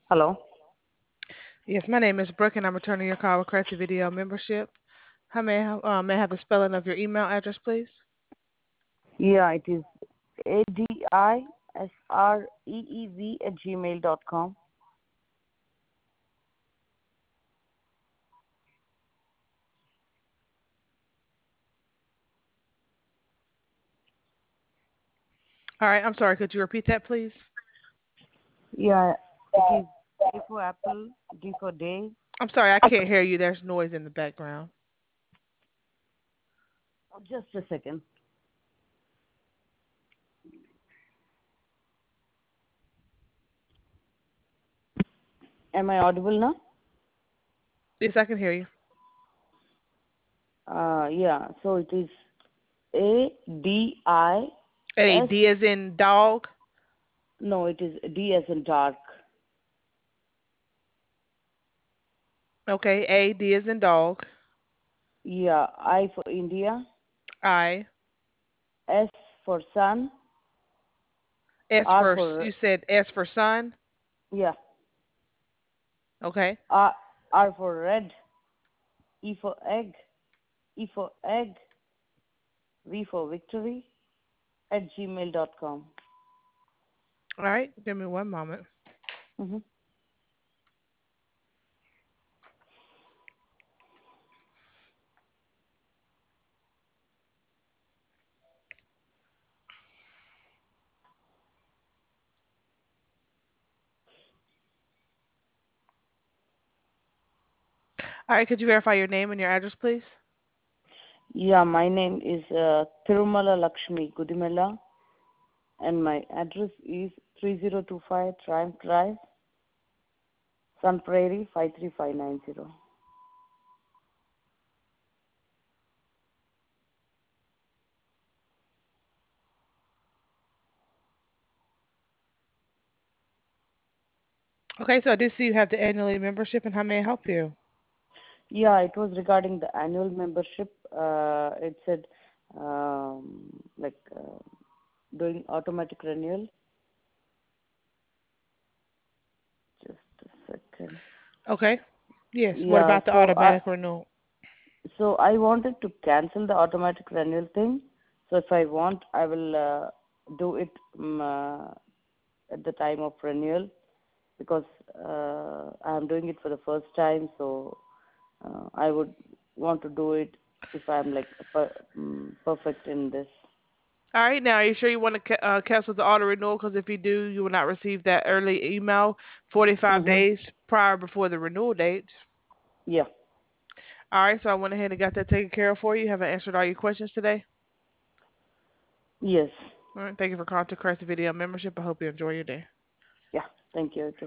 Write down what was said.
Hello. Yes, my name is Brooke, and I'm returning your call with Crafty Video membership. May I have the spelling of your email address, please? Yeah, it is adisreev@gmail.com. All right, I'm sorry. Could you repeat that, please? Yeah, it is A for apple, D for day. I'm sorry, I can't hear you. There's noise in the background. Oh, just a second. Am I audible now? Yes, I can hear you. Yeah. So it is A, ADIS. D as in dog. No, it is D as in dark. Okay, A, D as in dog. Yeah, I for India. I, S for sun. S R for, for you said S for sun. yeah. Okay. R for red. E for egg. E for egg. V for victory @gmail.com. All right, give me one moment. Mm-hmm. All right, could you verify your name and your address, please? Yeah, my name is Tirumala Lakshmi Gudimella, and my address is 3025 Triumph Drive, Sun Prairie 53590. Okay, so I do see you have the annual membership, and how may I help you? Yeah, it was regarding the annual membership. It said like doing automatic renewal. Just a second. Okay. Yes. What Yeah, about the automatic renewal? so I wanted to cancel the automatic renewal thing. So if I want, I will do it at the time of renewal because I'm doing it for the first time. So I would want to do it if I'm like perfect in this. All right, now, are you sure you want to cancel the auto renewal? Because if you do, you will not receive that early email 45 Mhm. days prior before the renewal date. Yeah. All right, so I went ahead and got that taken care of for you. Have I answered all your questions today? Yes. All right, thank you for calling to Crest Video membership. I hope you enjoy your day. Yeah. Thank you.